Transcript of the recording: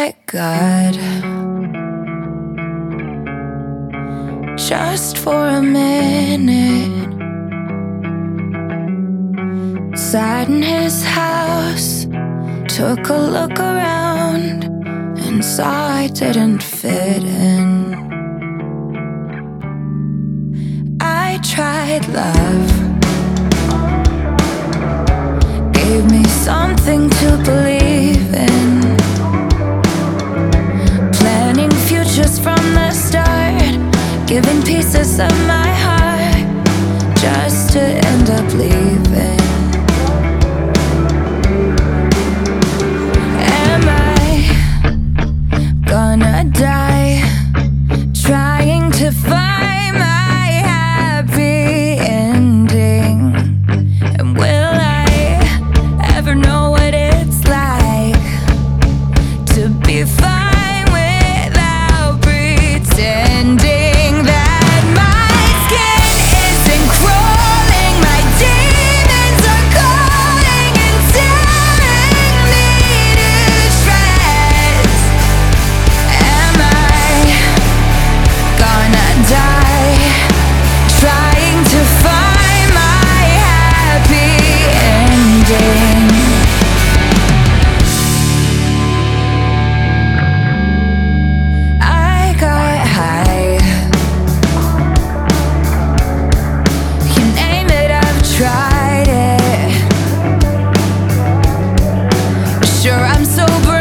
get good just for a minute. Sat in his house, took a look around, and saw I didn't fit in. I tried love, gave me something to believe in, planning futures from the start, giving pieces of my heart just to end up leaving. Am I gonna die trying to find my happy ending? And will I ever know what it's like to be fine without pretending that my skin isn't crawling, my demons are calling and tearing me to shreds? Am I gonna die trying to find my happy ending? I got high, you name it, I've tried it. Sure, I'm sober